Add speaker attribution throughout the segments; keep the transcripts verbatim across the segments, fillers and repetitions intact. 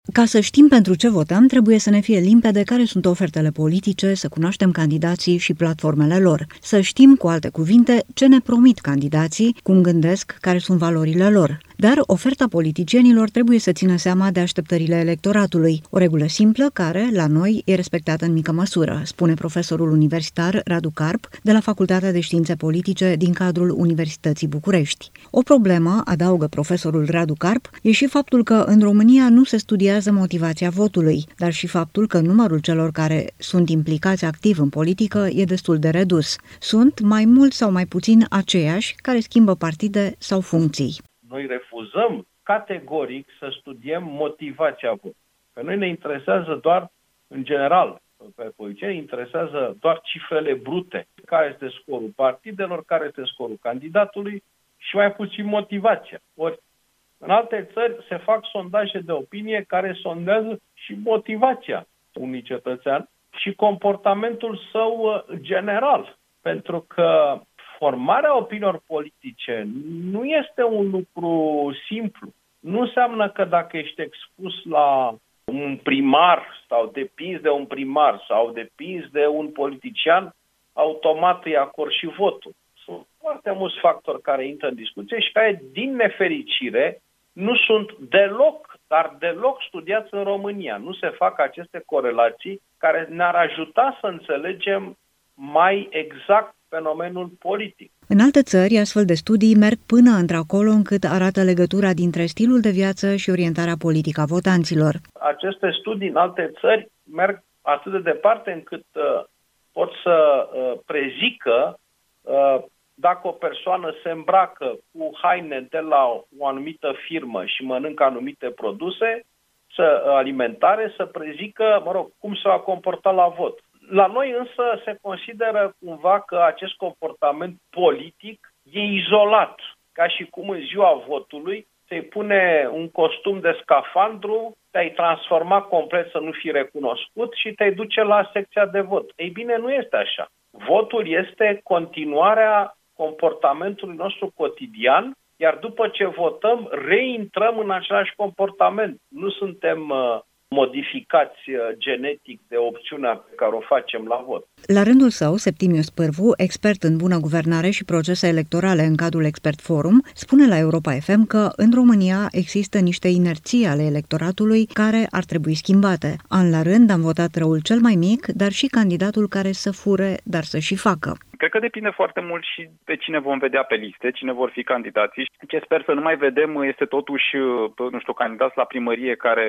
Speaker 1: Ca să știm pentru ce votăm, trebuie să ne fie limpede care sunt ofertele politice, să cunoaștem candidații și platformele lor, să știm, cu alte cuvinte, ce ne promit candidații, cum gândesc, care sunt valorile lor. Dar oferta politicienilor trebuie să țină seama de așteptările electoratului, o regulă simplă care, la noi, e respectată în mică măsură, spune profesorul universitar Radu Carp de la Facultatea de Științe Politice din cadrul Universității București. O problemă, adaugă profesorul Radu Carp, e și faptul că în România nu se studiază motivația votului, dar și faptul că numărul celor care sunt implicați activ în politică e destul de redus. Sunt mai mult sau mai puțin aceiași care schimbă partide sau funcții.
Speaker 2: Noi refuzăm categoric să studiem motivația votului. Pe noi ne interesează doar, în general, pe politicieni interesează doar cifrele brute. Care este scorul partidelor, care este scorul candidatului și mai puțin motivația. Ori, în alte țări se fac sondaje de opinie care sondează și motivația unui cetățean și comportamentul său general. Pentru că formarea opiniilor politice nu este un lucru simplu. Nu înseamnă că dacă ești expus la un primar sau depinzi de un primar sau depinzi de un politician, automat îi acord și votul. Sunt foarte mulți factori care intră în discuție și care, din nefericire, nu sunt deloc, dar deloc studiați în România. Nu se fac aceste corelații care ne-ar ajuta să înțelegem mai exact fenomenul politic.
Speaker 1: În alte țări, astfel de studii merg până într-acolo încât arată legătura dintre stilul de viață și orientarea politică a votanților.
Speaker 2: Aceste studii în alte țări merg atât de departe încât uh, pot să uh, prezică uh, dacă o persoană se îmbracă cu haine de la o anumită firmă și mănâncă anumite produse să, alimentare, să prezică, mă rog, cum se va comporta la vot. La noi însă se consideră cumva că acest comportament politic e izolat, ca și cum în ziua votului te-ai pune un costum de scafandru, te-ai transforma complet să nu fii recunoscut și te-ai duce la secția de vot. Ei bine, nu este așa. Votul este continuarea comportamentului nostru cotidian, iar după ce votăm, reintrăm în același comportament. Nu suntem uh, modificați genetic de opțiunea pe care o facem la vot.
Speaker 1: La rândul său, Septimiu Spârvu, expert în bună guvernare și procese electorale în cadrul Expert Forum, spune la Europa F M că în România există niște inerții ale electoratului care ar trebui schimbate. An la rând am votat răul cel mai mic, dar și candidatul care să fure, dar să și facă.
Speaker 3: Cred că depinde foarte mult și de cine vom vedea pe liste, cine vor fi candidații. Ce sper să nu mai vedem este totuși, nu știu, candidați la primărie care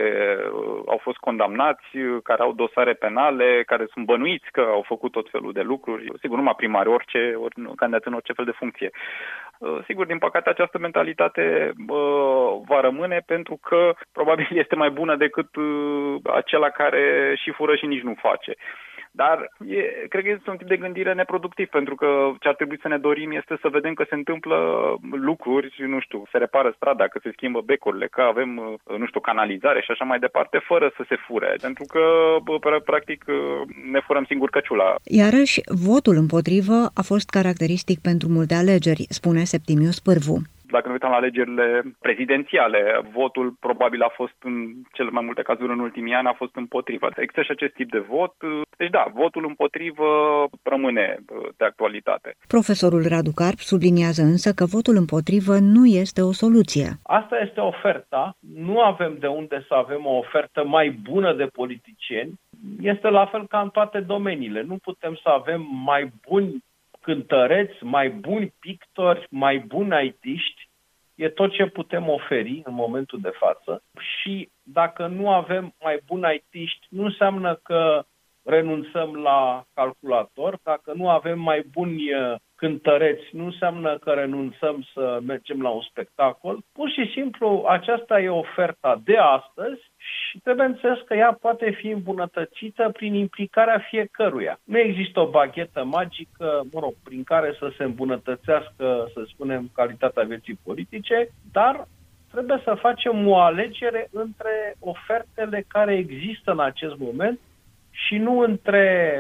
Speaker 3: au fost condamnați, care au dosare penale, care sunt bănuiți că au făcut tot felul de lucruri. Sigur, numai primari, orice, ori candidat în orice fel de funcție. Sigur, din păcate, această mentalitate va rămâne pentru că probabil este mai bună decât acela care și fură și nici nu face. Dar e, cred că este un tip de gândire neproductiv, pentru că ce ar trebui să ne dorim este să vedem că se întâmplă lucruri, nu știu, se repară strada, că se schimbă becurile, că avem, nu știu, canalizare și așa mai departe, fără să se fure, pentru că, practic, ne furăm singur căciula.
Speaker 1: Iarăși, votul împotrivă a fost caracteristic pentru multe alegeri, spune Septimiu Spârvu.
Speaker 3: Dacă ne uităm la alegerile prezidențiale, votul probabil a fost în cele mai multe cazuri în ultimii ani a fost împotrivă. Există și acest tip de vot. Deci da, votul împotrivă rămâne de actualitate.
Speaker 1: Profesorul Radu Carp subliniază însă că votul împotrivă nu este o soluție.
Speaker 2: Asta este oferta. Nu avem de unde să avem o ofertă mai bună de politicieni. Este la fel ca în toate domeniile. Nu putem să avem mai buni cântăreți, mai buni pictori, mai buni aitiști, e tot ce putem oferi în momentul de față. Și dacă nu avem mai buni aitiști, nu înseamnă că renunțăm la calculator. Dacă nu avem mai buni cântăreți, nu înseamnă că renunțăm să mergem la un spectacol. Pur și simplu, aceasta e oferta de astăzi și trebuie înțeles că ea poate fi îmbunătățită prin implicarea fiecăruia. Nu există o baghetă magică, mă rog, prin care să se îmbunătățească, să spunem, calitatea vieții politice, dar trebuie să facem o alegere între ofertele care există în acest moment și nu între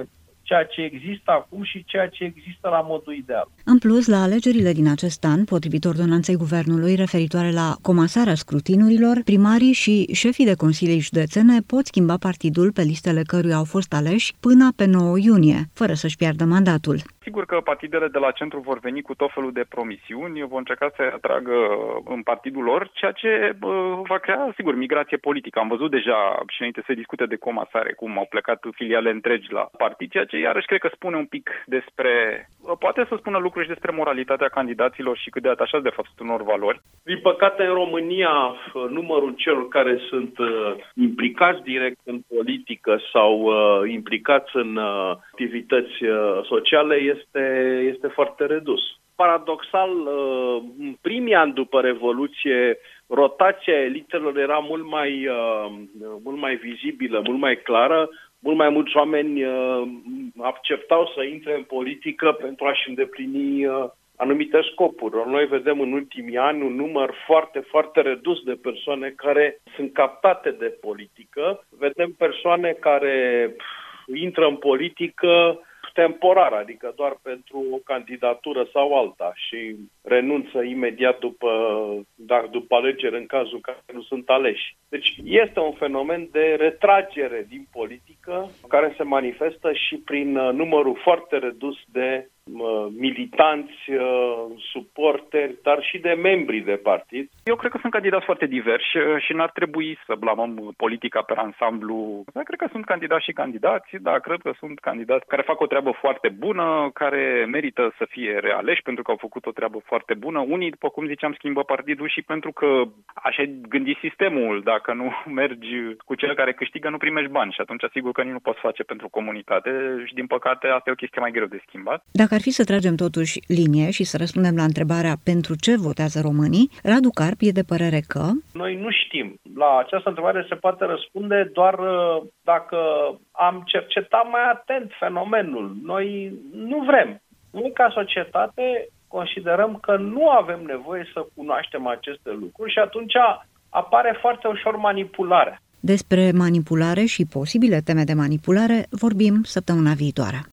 Speaker 2: ceea ce există acum și ceea ce există la modul ideal.
Speaker 1: În plus, la alegerile din acest an, potrivit ordonanței guvernului referitoare la comasarea scrutinurilor, primarii și șefii de consilii județene pot schimba partidul pe listele căruia au fost aleși până pe nouă iunie, fără să-și piardă mandatul.
Speaker 3: Sigur că partidele de la centru vor veni cu tot felul de promisiuni, vor încerca să atragă în partidul lor, ceea ce uh, va crea, sigur, migrație politică. Am văzut deja și înainte să discute de comasare cum au plecat filiale întregi la partid, ceea ce iarăși cred că spune un pic despre, uh, poate să spună lucruri și despre moralitatea candidaților și cât de atașați de fapt sunt unor valori.
Speaker 2: Din păcate, în România, numărul celor care sunt uh, implicați direct în politică sau uh, implicați în uh, activități uh, sociale este, este foarte redus. Paradoxal, în primii ani după Revoluție, rotația elitelor era mult mai, mult mai vizibilă, mult mai clară. Mult mai mulți oameni acceptau să intre în politică pentru a-și îndeplini anumite scopuri. Noi vedem în ultimii ani un număr foarte, foarte redus de persoane care sunt captate de politică. Vedem persoane care intră în politică temporar, adică doar pentru o candidatură sau alta și renunță imediat după, dar după alegeri în cazul în care nu sunt aleși. Deci este un fenomen de retragere din politică care se manifestă și prin numărul foarte redus de militanți, suporteri, dar și de membri de partid.
Speaker 3: Eu cred că sunt candidați foarte diversi și n-ar trebui să blamăm politica pe ansamblu. Eu cred că sunt candidați și candidați, da, cred că sunt candidați care fac o treabă foarte bună, care merită să fie realeși pentru că au făcut o treabă foarte bună. Unii, după cum ziceam, schimbă partidul și pentru că așa gândi sistemul, dacă nu mergi cu cel care câștigă, nu primești bani și atunci sigur că nici nu poți face pentru comunitate și din păcate asta e o chestie mai greu de schimbat.
Speaker 1: Dacă ar fi să tragem totuși linie și să răspundem la întrebarea pentru ce votează românii, Radu Carp e de părere că...
Speaker 2: Noi nu știm. La această întrebare se poate răspunde doar dacă am cercetat mai atent fenomenul. Noi nu vrem. Noi ca societate considerăm că nu avem nevoie să cunoaștem aceste lucruri și atunci apare foarte ușor manipularea.
Speaker 1: Despre manipulare și posibile teme de manipulare vorbim săptămâna viitoare.